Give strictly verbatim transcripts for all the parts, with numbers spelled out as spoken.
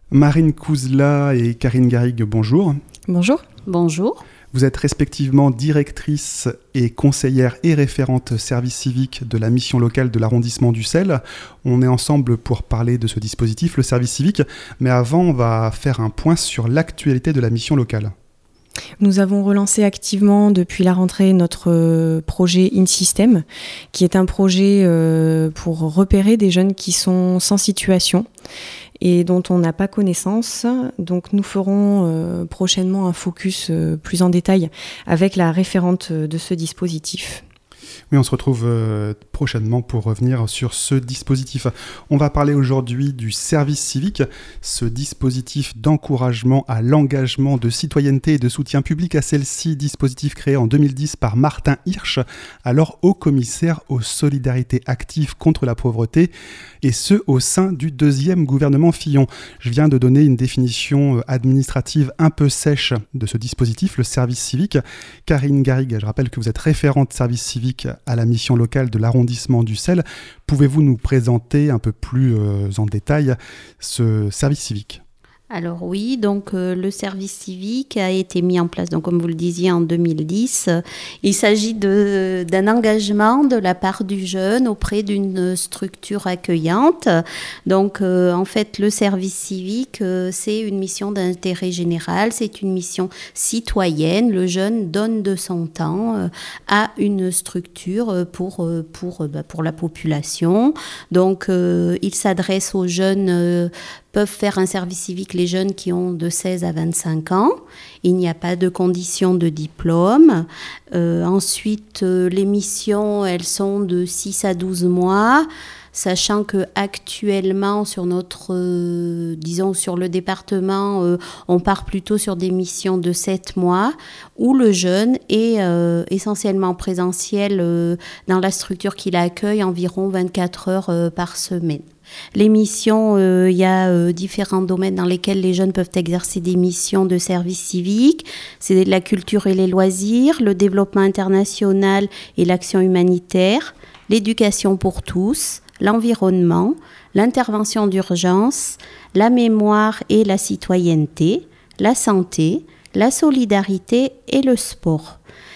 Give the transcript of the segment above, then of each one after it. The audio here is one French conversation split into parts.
Marine Kouzla et Karine Garrigue, bonjour. Bonjour. Bonjour. Vous êtes respectivement directrice et conseillère et référente service civique de la mission locale de l'arrondissement d'Ussel. On est ensemble pour parler de ce dispositif, le service civique. Mais avant, on va faire un point sur l'actualité de la mission locale. Nous avons relancé activement depuis la rentrée notre projet InSystem, qui est un projet pour repérer des jeunes qui sont sans situation et dont on n'a pas connaissance. Donc nous ferons euh, prochainement un focus euh, plus en détail avec la référente de ce dispositif. Oui, on se retrouve euh, prochainement pour revenir sur ce dispositif. On va parler aujourd'hui du service civique, ce dispositif d'encouragement à l'engagement de citoyenneté et de soutien public à celle-ci, dispositif créé en deux mille dix par Martin Hirsch, alors haut-commissaire aux solidarités actives contre la pauvreté, et ce au sein du deuxième gouvernement Fillon. Je viens de donner une définition administrative un peu sèche de ce dispositif, le service civique. Karine Garrigue, je rappelle que vous êtes référente service civique à la mission locale de l'arrondissement d'Ussel. Pouvez-vous nous présenter un peu plus euh, en détail ce service civique ? Alors oui, donc euh, le service civique a été mis en place, donc comme vous le disiez, en deux mille dix. Il s'agit de, d'un engagement de la part du jeune auprès d'une structure accueillante. Donc euh, en fait, le service civique, euh, c'est une mission d'intérêt général, c'est une mission citoyenne. Le jeune donne de son temps euh, à une structure pour, euh, pour, euh, bah, pour la population. Donc euh, il s'adresse aux jeunes euh, peuvent faire un service civique les jeunes qui ont de seize à vingt-cinq ans. Il n'y a pas de condition de diplôme. Euh, ensuite, euh, les missions, elles sont de six à douze mois, sachant qu'actuellement, sur notre, euh, disons, sur le département, euh, on part plutôt sur des missions de sept mois, où le jeune est euh, essentiellement présentiel euh, dans la structure qui l'accueille environ vingt-quatre heures euh, par semaine. Les missions, il euh, y a euh, différents domaines dans lesquels les jeunes peuvent exercer des missions de service civique. C'est la culture et les loisirs, le développement international et l'action humanitaire, l'éducation pour tous, l'environnement, l'intervention d'urgence, la mémoire et la citoyenneté, la santé, la solidarité et le sport.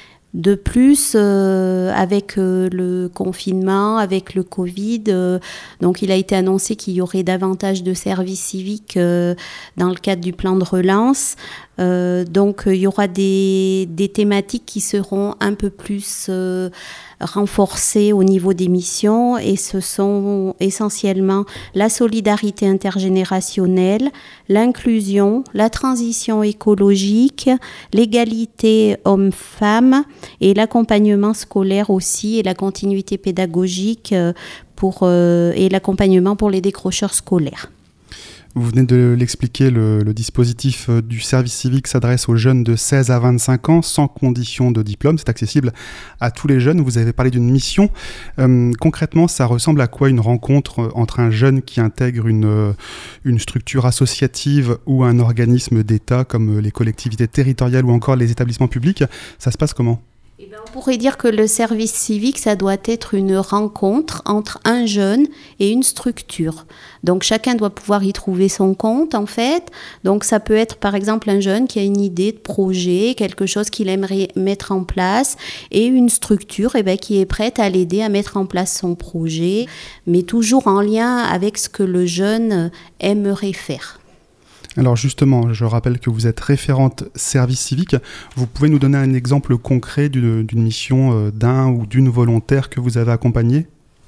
De plus, euh, avec euh, le confinement, avec le Covid, euh, donc il a été annoncé qu'il y aurait davantage de services civiques euh, dans le cadre du plan de relance. Euh, donc il y aura des, des thématiques qui seront un peu plus euh, renforcées au niveau des missions, et ce sont essentiellement la solidarité intergénérationnelle, l'inclusion, la transition écologique, l'égalité hommes-femmes et l'accompagnement scolaire aussi, et la continuité pédagogique pour, euh, et l'accompagnement pour les décrocheurs scolaires. Vous venez de l'expliquer, le, le dispositif du service civique s'adresse aux jeunes de seize à vingt-cinq ans sans condition de diplôme. C'est accessible à tous les jeunes. Vous avez parlé d'une mission. Euh, concrètement, ça ressemble à quoi une rencontre entre un jeune qui intègre une, une structure associative ou un organisme d'État comme les collectivités territoriales ou encore les établissements publics ? Ça se passe comment ? Eh bien, on pourrait dire que le service civique, ça doit être une rencontre entre un jeune et une structure. Donc chacun doit pouvoir y trouver son compte en fait. Donc ça peut être par exemple un jeune qui a une idée de projet, quelque chose qu'il aimerait mettre en place, et une structure eh bien, qui est prête à l'aider à mettre en place son projet, mais toujours en lien avec ce que le jeune aimerait faire. Alors justement, je rappelle que vous êtes référente service civique. Vous pouvez nous donner un exemple concret d'une, d'une mission d'un ou d'une volontaire que vous avez accompagnée ?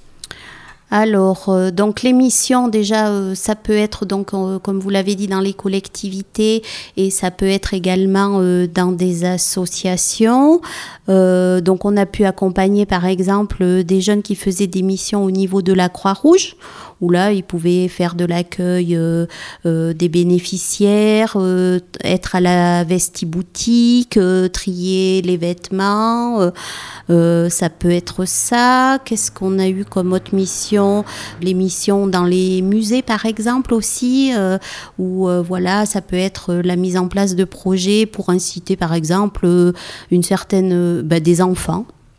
Alors, euh, donc les missions, déjà, euh, ça peut être, donc, euh, comme vous l'avez dit, dans les collectivités, et ça peut être également euh, dans des associations. Euh, donc, on a pu accompagner, par exemple, des jeunes qui faisaient des missions au niveau de la Croix-Rouge, où là, ils pouvaient faire de l'accueil euh, euh, des bénéficiaires, euh, être à la vestiboutique, euh, trier les vêtements. Euh, euh, ça peut être ça. Qu'est-ce qu'on a eu comme autre mission ? Les missions dans les musées, par exemple, aussi, euh, où euh, voilà, ça peut être la mise en place de projets pour inciter, par exemple, une certaine, bah, des enfants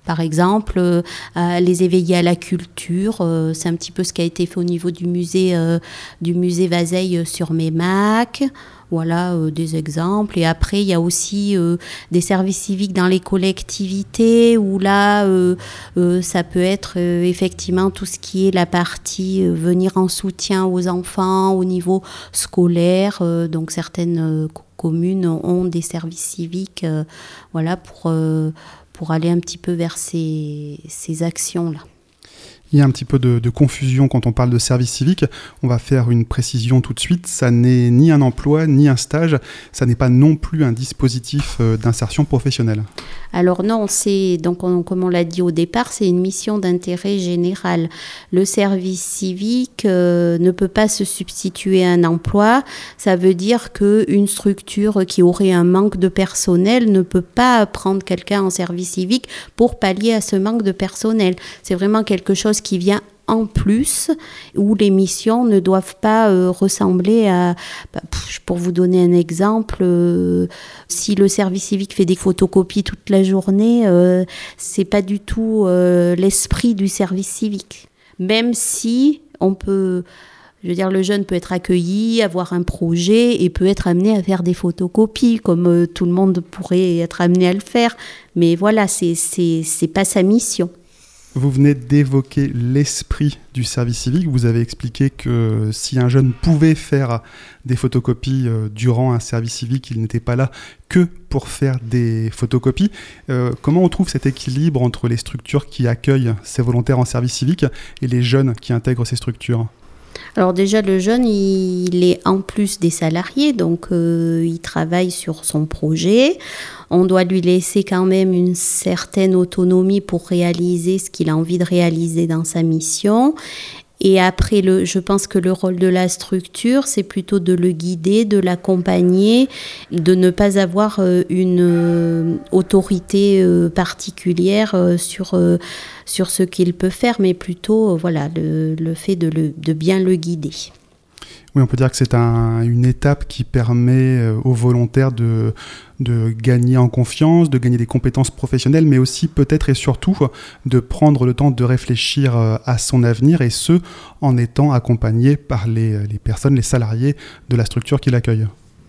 Par exemple, euh, les éveiller à la culture, euh, c'est un petit peu ce qui a été fait au niveau du musée, euh, du musée Vazeille sur Mémac. Voilà euh, des exemples. Et après, il y a aussi euh, des services civiques dans les collectivités où là, euh, euh, ça peut être euh, effectivement tout ce qui est la partie euh, venir en soutien aux enfants au niveau scolaire. Euh, donc certaines euh, communes ont des services civiques euh, voilà, pour, euh, pour aller un petit peu vers ces, ces actions-là. Il y a un petit peu de, de confusion quand on parle de service civique. On va faire une précision tout de suite. Ça n'est ni un emploi, ni un stage. Ça n'est pas non plus un dispositif d'insertion professionnelle. Alors non, c'est, donc on, comme on l'a dit au départ, c'est une mission d'intérêt général. Le service civique euh, ne peut pas se substituer à un emploi. Ça veut dire qu'une structure qui aurait un manque de personnel ne peut pas prendre quelqu'un en service civique pour pallier à ce manque de personnel. C'est vraiment quelque chose qui vient en plus, où les missions ne doivent pas euh, ressembler à... Bah, pour vous donner un exemple, euh, si le service civique fait des photocopies toute la journée, euh, c'est pas du tout euh, l'esprit du service civique. Même si on peut... Je veux dire, le jeune peut être accueilli, avoir un projet et peut être amené à faire des photocopies, comme euh, tout le monde pourrait être amené à le faire. Mais voilà, c'est, c'est, c'est pas sa mission. Vous venez d'évoquer l'esprit du service civique. Vous avez expliqué que si un jeune pouvait faire des photocopies durant un service civique, il n'était pas là que pour faire des photocopies. Euh, comment on trouve cet équilibre entre les structures qui accueillent ces volontaires en service civique et les jeunes qui intègrent ces structures ? Alors déjà, le jeune, il est en plus des salariés, donc euh, il travaille sur son projet. On doit lui laisser quand même une certaine autonomie pour réaliser ce qu'il a envie de réaliser dans sa mission. Et après, le, je pense que le rôle de la structure, c'est plutôt de le guider, de l'accompagner, de ne pas avoir euh, une euh, autorité euh, particulière euh, sur, euh, sur ce qu'il peut faire, mais plutôt euh, voilà, le, le fait de, le, de bien le guider. Oui, on peut dire que c'est un, une étape qui permet aux volontaires de, de gagner en confiance, de gagner des compétences professionnelles, mais aussi peut-être et surtout de prendre le temps de réfléchir à son avenir, et ce, en étant accompagné par les, les personnes, les salariés de la structure qui l'accueille.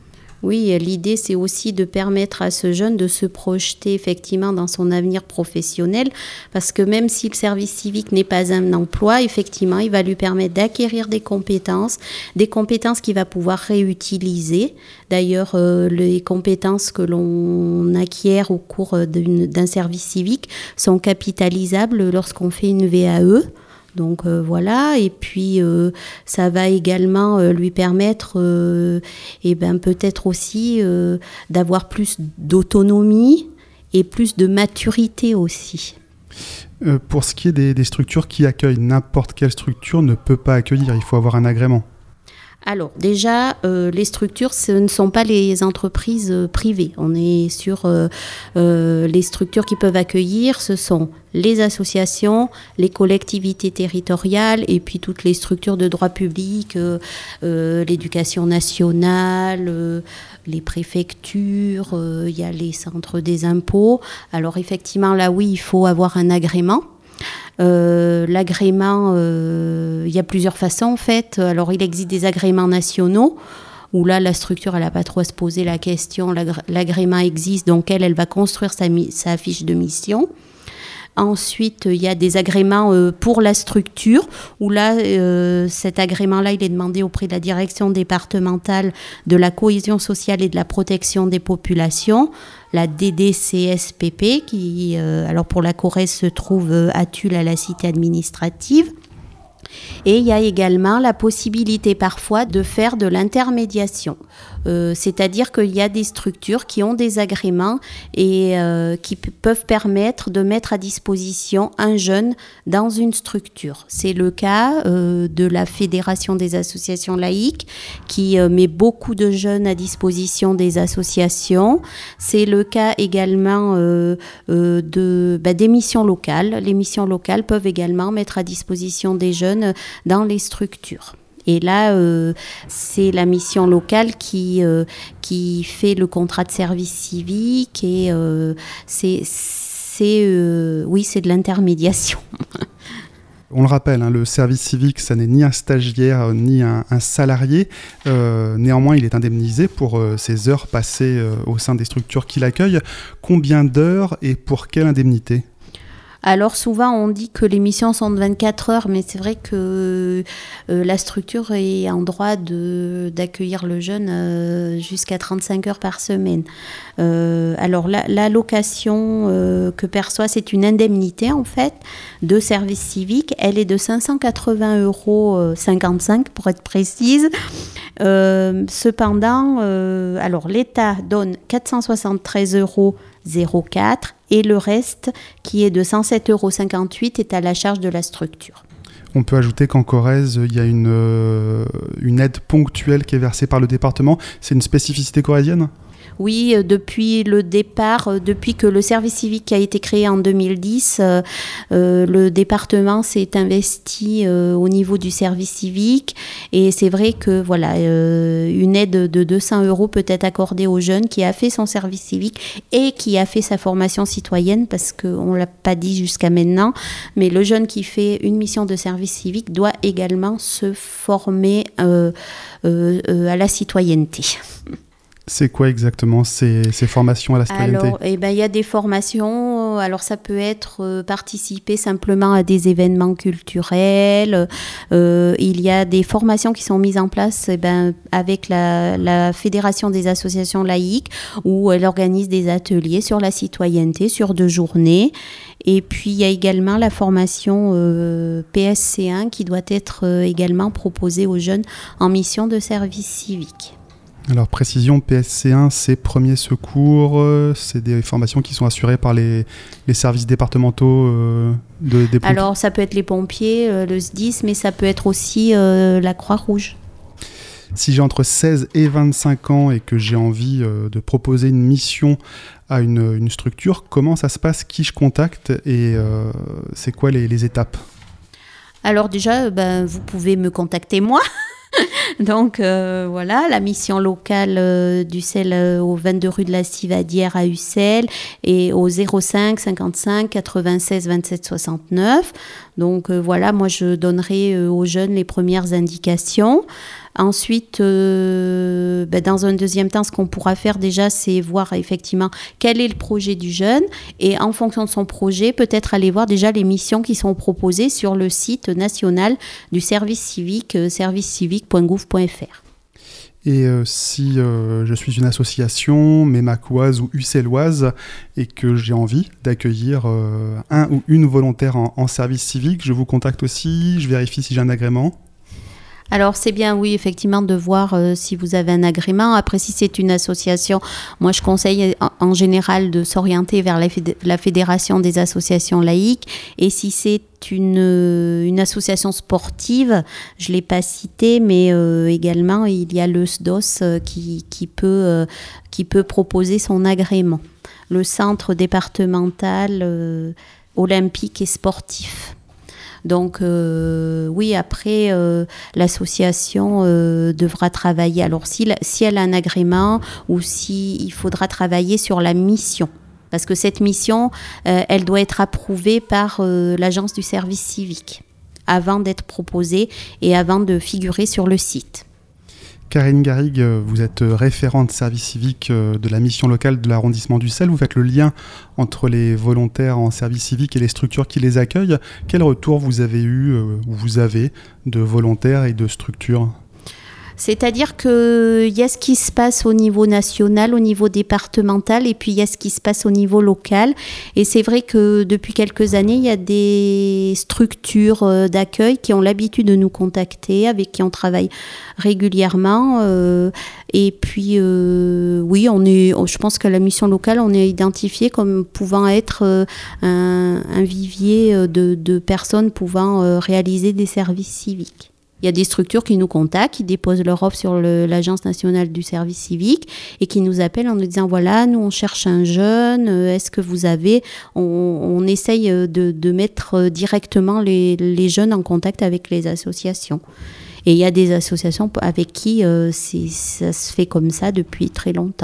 Oui, l'idée, c'est aussi de permettre à ce jeune de se projeter effectivement dans son avenir professionnel, parce que même si le service civique n'est pas un emploi, effectivement, il va lui permettre d'acquérir des compétences, des compétences qu'il va pouvoir réutiliser. D'ailleurs, euh, les compétences que l'on acquiert au cours d'une, d'un service civique sont capitalisables lorsqu'on fait une V A E. Donc euh, voilà, et puis euh, ça va également euh, lui permettre euh, et ben, peut-être aussi euh, d'avoir plus d'autonomie et plus de maturité aussi. Euh, pour ce qui est des, des structures qui accueillent, n'importe quelle structure ne peut pas accueillir, il faut avoir un agrément. Alors déjà, euh, les structures, ce ne sont pas les entreprises euh, privées. On est sur euh, euh, les structures qui peuvent accueillir, ce sont les associations, les collectivités territoriales et puis toutes les structures de droit public, euh, euh, l'éducation nationale, euh, les préfectures, euh, il y a les centres des impôts. Alors effectivement, là oui, il faut avoir un agrément. Euh, l'agrément, euh, il y a plusieurs façons en fait. Alors il existe des agréments nationaux où là la structure elle n'a pas trop à se poser la question, l'agré- l'agrément existe, donc elle, elle va construire sa, mi- sa fiche de mission. Ensuite, il y a des agréments euh, pour la structure, où là, euh, cet agrément-là, il est demandé auprès de la direction départementale de la cohésion sociale et de la protection des populations, la D D C S P P, qui, euh, alors pour la Corrèze, se trouve euh, à Tulle, à la cité administrative. Et il y a également la possibilité parfois de faire de l'intermédiation. Euh, c'est-à-dire qu'il y a des structures qui ont des agréments et euh, qui p- peuvent permettre de mettre à disposition un jeune dans une structure. C'est le cas euh, de la Fédération des associations laïques qui euh, met beaucoup de jeunes à disposition des associations. C'est le cas également euh, euh, de, bah, des missions locales. Les missions locales peuvent également mettre à disposition des jeunes dans les structures. Et là, euh, c'est la mission locale qui, euh, qui fait le contrat de service civique et euh, c'est, c'est, euh, oui, c'est de l'intermédiation. On le rappelle, hein, le service civique, ça n'est ni un stagiaire ni un, un salarié. Euh, néanmoins, il est indemnisé pour euh, ses heures passées euh, au sein des structures qu'il accueille. Combien d'heures et pour quelle indemnité ? Alors souvent on dit que les missions sont de vingt-quatre heures, mais c'est vrai que euh, la structure est en droit de, d'accueillir le jeune euh, jusqu'à trente-cinq heures par semaine. Euh, alors la, l'allocation euh, que perçoit, c'est une indemnité en fait de service civique. Elle est de cinq cent quatre-vingts euros cinquante-cinq pour être précise. Euh, cependant, euh, alors l'État donne quatre cent soixante-treize euros zéro quatre et le reste, qui est de cent sept euros cinquante-huit, est à la charge de la structure. On peut ajouter qu'en Corrèze, il y a une, euh, une aide ponctuelle qui est versée par le département. C'est une spécificité corrézienne ? Oui, depuis le départ, depuis que le service civique a été créé en deux mille dix, euh, euh, le département s'est investi euh, au niveau du service civique et c'est vrai que voilà, euh, une aide de deux cents euros peut être accordée au jeune qui a fait son service civique et qui a fait sa formation citoyenne, parce qu'on ne l'a pas dit jusqu'à maintenant, mais le jeune qui fait une mission de service civique doit également se former euh, euh, euh, à la citoyenneté. C'est quoi exactement ces, ces formations à la citoyenneté ? Alors, eh ben, il y a des formations. Alors, ça peut être euh, participer simplement à des événements culturels. Euh, il y a des formations qui sont mises en place eh ben, avec la, la Fédération des associations laïques, où elle organise des ateliers sur la citoyenneté, sur deux journées. Et puis, il y a également la formation euh, P S C un qui doit être euh, également proposée aux jeunes en mission de service civique. Alors, précision, P S C un, c'est premiers secours, euh, c'est des formations qui sont assurées par les, les services départementaux euh, de, des pompiers. Alors, ça peut être les pompiers, euh, le S D I S, mais ça peut être aussi euh, la Croix-Rouge. Si j'ai entre seize et vingt-cinq ans et que j'ai envie euh, de proposer une mission à une, une structure, comment ça se passe ? Qui je contacte et euh, c'est quoi les, les étapes ? Alors déjà, ben, vous pouvez me contacter moi. Donc euh, voilà, la mission locale euh, du C E L euh, au vingt-deux rue de la Civadière à Ussel et au zéro cinq cinquante-cinq quatre-vingt-seize vingt-sept soixante-neuf. Donc euh, voilà, moi je donnerai euh, aux jeunes les premières indications. Ensuite, euh, ben dans un deuxième temps, ce qu'on pourra faire déjà, c'est voir effectivement quel est le projet du jeune et en fonction de son projet, peut-être aller voir déjà les missions qui sont proposées sur le site national du service civique, euh, service civique point gouv point f r. Et euh, si euh, je suis une association mémacoise ou usselloise et que j'ai envie d'accueillir euh, un ou une volontaire en, en service civique, je vous contacte aussi, je vérifie si j'ai un agrément. Alors c'est bien, oui, effectivement, de voir euh, si vous avez un agrément. Après, si c'est une association, moi je conseille en, en général de s'orienter vers la, fédé- la Fédération des associations laïques. Et si c'est une, une association sportive, je ne l'ai pas cité, mais euh, également il y a le S D O S euh, qui, qui, peut, euh, qui peut proposer son agrément. Le Centre départemental euh, olympique et sportif. Donc euh, oui, après, euh, l'association euh, devra travailler. Alors si, la, si elle a un agrément ou si il faudra travailler sur la mission. Parce que cette mission, euh, elle doit être approuvée par euh, l'agence du service civique avant d'être proposée et avant de figurer sur le site. Karine Garrigue, vous êtes référente service civique de la mission locale de l'arrondissement d'Ussel. Vous faites le lien entre les volontaires en service civique et les structures qui les accueillent. Quel retour vous avez eu, ou vous avez, de volontaires et de structures ? C'est-à-dire qu'il y a ce qui se passe au niveau national, au niveau départemental, et puis il y a ce qui se passe au niveau local. Et c'est vrai que depuis quelques années, il y a des structures d'accueil qui ont l'habitude de nous contacter, avec qui on travaille régulièrement. Euh, et puis, euh, oui, on est, je pense qu'à la mission locale, on est identifié comme pouvant être euh, un, un vivier de, de personnes pouvant euh, réaliser des services civiques. Il y a des structures qui nous contactent, qui déposent leur offre sur le, l'Agence nationale du service civique et qui nous appellent en nous disant voilà, nous on cherche un jeune, est-ce que vous avez... On, on essaye de, de mettre directement les, les jeunes en contact avec les associations. Et il y a des associations avec qui euh, c'est, ça se fait comme ça depuis très longtemps.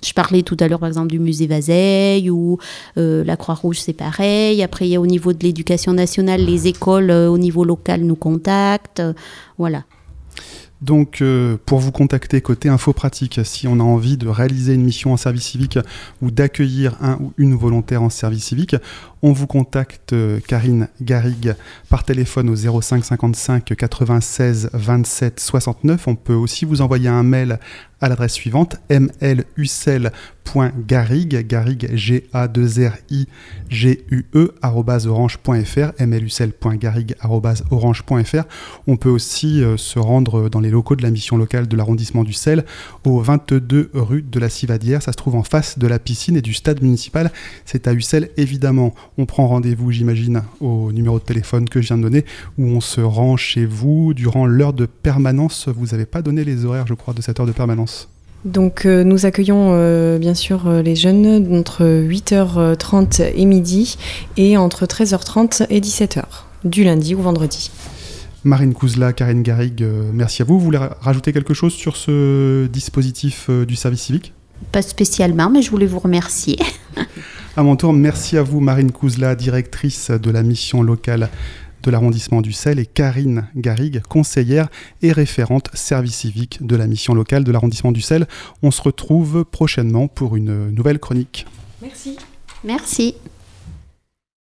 Je parlais tout à l'heure, par exemple, du musée Vazeille ou euh, la Croix-Rouge, c'est pareil. Après, il y a au niveau de l'éducation nationale, les écoles euh, au niveau local nous contactent. Euh, voilà. Donc, euh, pour vous contacter côté info pratique, si on a envie de réaliser une mission en service civique ou d'accueillir un ou une volontaire en service civique, on vous contacte euh, Karine Garrigue par téléphone au zéro cinq cinquante-cinq quatre-vingt-seize vingt-sept soixante-neuf. On peut aussi vous envoyer un mail à l'adresse suivante mlucel point garrigue, garrigue G A deux R I G U E arobase orange point F R, mlucel point garrigue arobase orange point F R. On peut aussi euh, se rendre dans les locaux de la mission locale de l'arrondissement d'Ussel au vingt-deux rue de la Civadière. Ça se trouve en face de la piscine et du stade municipal. C'est à Ussel évidemment. On prend rendez-vous, j'imagine, au numéro de téléphone que je viens de donner, où on se rend chez vous durant l'heure de permanence. Vous n'avez pas donné les horaires, je crois, de cette heure de permanence. Donc euh, nous accueillons euh, bien sûr euh, les jeunes entre huit heures trente et midi et entre treize heures trente et dix-sept heures, du lundi au vendredi. Marine Kouzla, Karine Garrigue, euh, merci à vous. Vous voulez rajouter quelque chose sur ce dispositif euh, du service civique ? Pas spécialement, mais je voulais vous remercier. À mon tour, merci à vous Marine Kouzla, directrice de la mission locale de l'arrondissement d'Ussel, et Karine Garrigue, conseillère et référente service civique de la mission locale de l'arrondissement d'Ussel. On se retrouve prochainement pour une nouvelle chronique. Merci. Merci.